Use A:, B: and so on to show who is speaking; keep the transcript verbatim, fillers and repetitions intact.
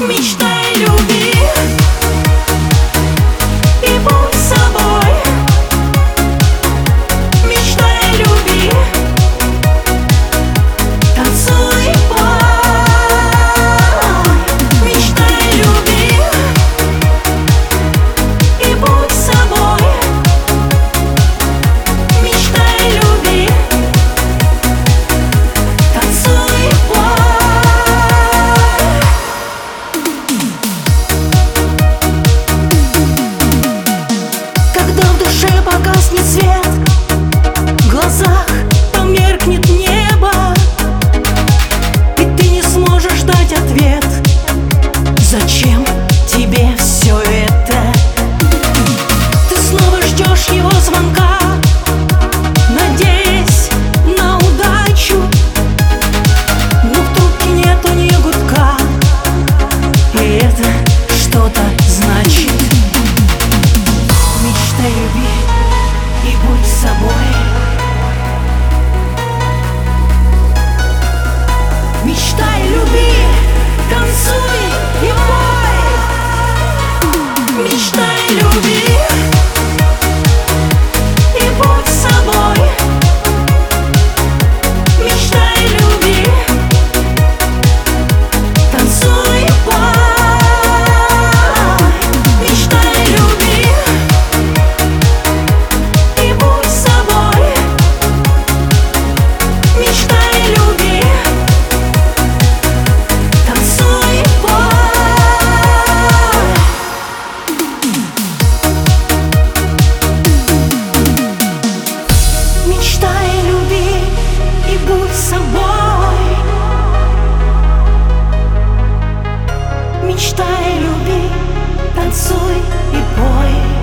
A: Мечтай, люби и будь собой. Мечтай, люби, танцуй и пой. Мечтай, люби и будь собой. Мечтай, люби, танцуй и пой. Когда в душе погаснет свет, в глазах померкнет небо, и ты не сможешь дать ответ: зачем тебе все это? Ты снова ждешь его звонка, надеясь на удачу, но в трубке нету ни гудка, и это что-то значит. Мечтай, люби и будь собой. Мечтай, люби, танцуй и пой. Мечтай, люби и будь собой. Мечтай, люби, танцуй и пой. Мечтай, люби и будь собой. Мечтай, люби, танцуй и пой. Мечтай, люби и будь собой. Мечтай, люби, танцуй и пой.